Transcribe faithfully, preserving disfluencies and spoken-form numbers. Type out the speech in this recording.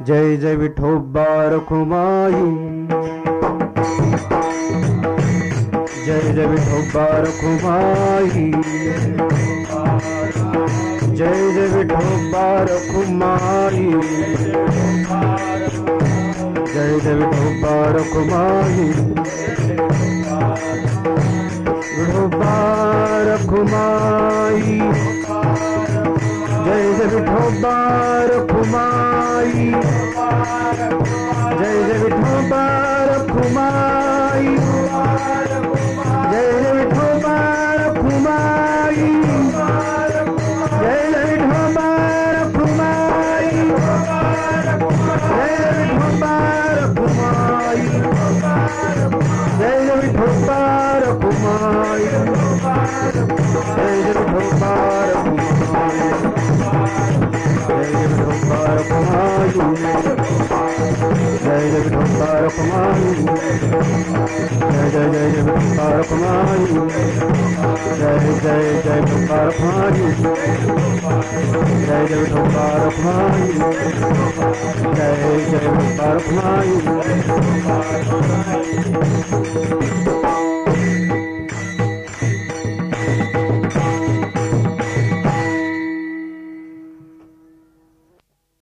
जय जय विठोबा रखुमाई, जय जय विठोबा रखुमाई, जय जय विठोबा रखुमाई, जय जय विठोबा रखुमाई, विठोबा रखुमाई, जय जय विठोबा रखुमाई, जय जय विठोबा रखुमाई, जय जय विठोबा रखुमाई, जय जय विठोबा रखुमाई, जय जय विठोबा रखुमाई, जय जय विठोबा रखुमाई, जय जय विठोबा रखुमाई, जय जय विठोबा रखुमाई, जय जय विठोबा रखुमाई, जय जय जय जय विठोबा रखुमाई, जय जय जय विठोबा रखुमाई, जय जय विठोबा रखुमाई, जय जय विठोबा रखुमाई।